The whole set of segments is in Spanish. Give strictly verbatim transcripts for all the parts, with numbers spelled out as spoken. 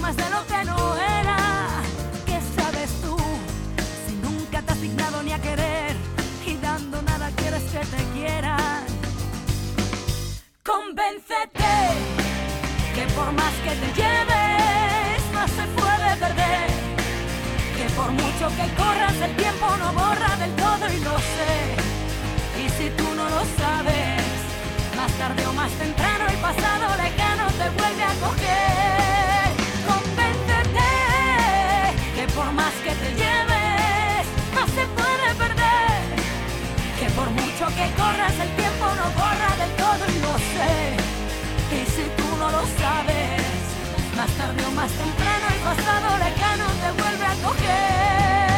más de lo que no era. ¿Qué sabes tú si nunca te has dignado ni a querer y dando nada quieres que te quieran? Convéncete que por más que te lleves no se puede perder, que por mucho que corras el tiempo no borra del todo y lo sé. Y si tú no lo sabes, más tarde o más temprano el pasado lejano te vuelve a coger. Convéncete que por más que te lleves no se puede perder, que por mucho que corras el tiempo no borra del todo y lo sé. Y si tú no lo sabes, más tarde o más temprano el pasado lejano te vuelve a coger.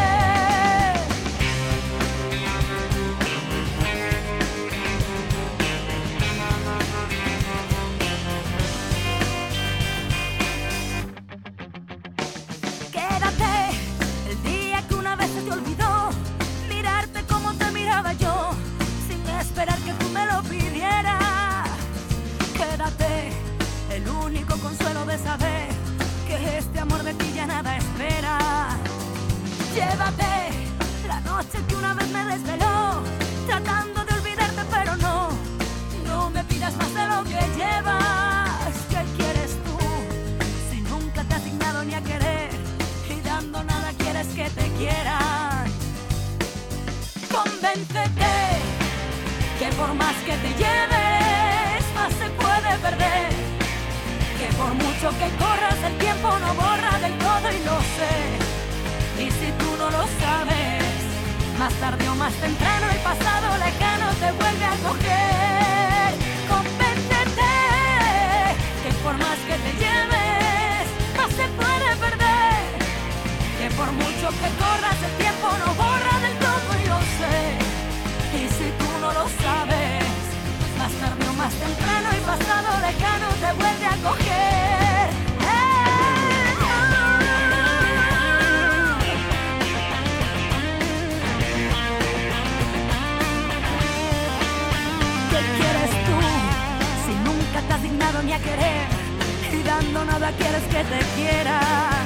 Quédate el día que una vez se te olvidó mirarte como te miraba yo, sin esperar que tú me lo pidieras. Quédate el único consuelo de saber que este amor de ti ya nada espera. Llévate la noche que una vez me desveló tratando de olvidarte, pero no, no me pidas más de lo que llevas. ¿Qué quieres tú si nunca te has dignado ni a querer y dando nada quieres que te quieran? Convéncete que por más que te lleves no se puede perder, que por mucho que corras el tiempo no borra del todo y lo sé. Y si tú no lo sabes, más tarde o más temprano el pasado lejano te vuelve a coger. Convéncete que por más que te lleves no se puede perder, que por mucho que corras el tiempo no borra del todo y lo sé. Y si tú no lo sabes, más tarde o más temprano el pasado lejano te vuelve a coger. ¡Eh! ¿Qué quieres tú si nunca te has dignado ni a querer y dando nada quieres que te quieran?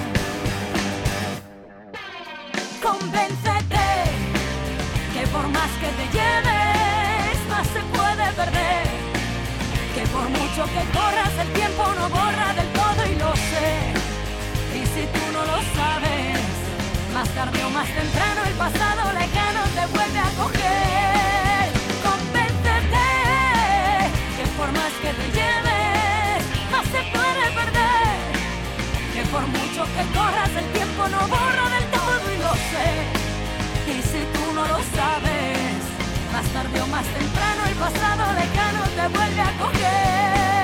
Convéncete que por más que te lleves no se puede perder, que por mucho que corras el tiempo no borra del todo y lo sé. Y si tú no lo sabes, más tarde o más temprano el pasado lejano te vuelve a coger. Convéncete que por más que te lleves no se puede perder, que por mucho que corras el tiempo no borra del todo y lo sé. Y si tú no lo sabes, más tarde o más temprano el pasado lejano te vuelve a coger.